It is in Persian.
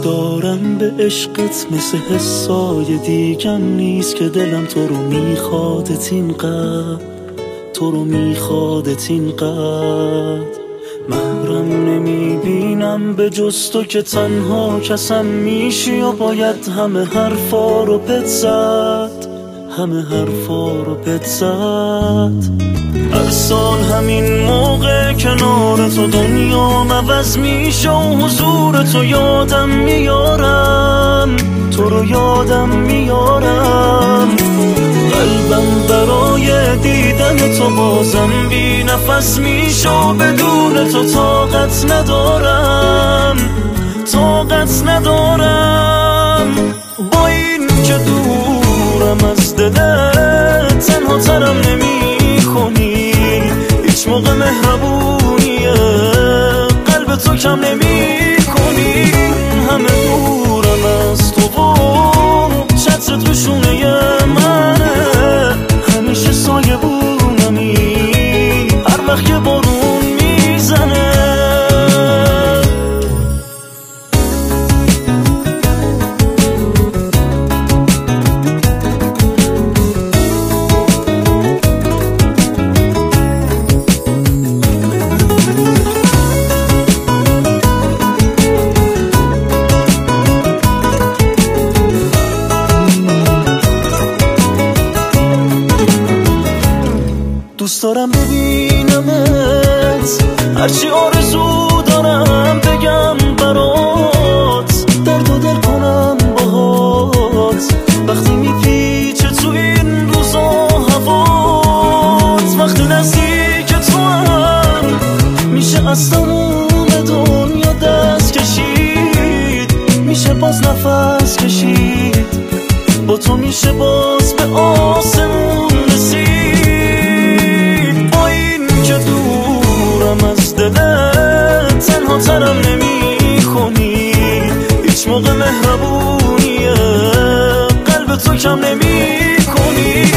دارم به عشقت مثل حسای دیگم نیست که دلم تو رو میخوادت اینقدر، تو رو میخوادت اینقدر. محرم نمیبینم به جز تو که تنها کسم میشی و باید همه حرفا رو پت زد، همه حرفا رو پت زد. هر سال همین موقع کنار تو دنیا عوض میشه و حضور تو یادم میارم، تو رو یادم میارم. قلبم برای دیدن تو بازم بی نفس میشه و بدون تو طاقت ندارم، طاقت ندارم. با این که دورم از دلت تنها ترم نمی کنی، هیچ موقع مهربونیه قلب تو کم نمی کنی. همه دورم از تو و چترت روشونه منه، همیشه سایه بونمی هر وقت که بارون میزنه. دوست دارم ببینمت، هرچی آرزو دارم بگم برات، درد و دل کنم باهات. وقتی میپیچه تو این روزا هوات، وقتی نزدیک تو هم میشه از تموم دنیا دست کشید، میشه باز نفس کشید، با تو میشه باز به آسمون رسید. از دلت تنها ترم نمی کنی، هیچ موقع مهربونیه قلب تو کم نمی کنی.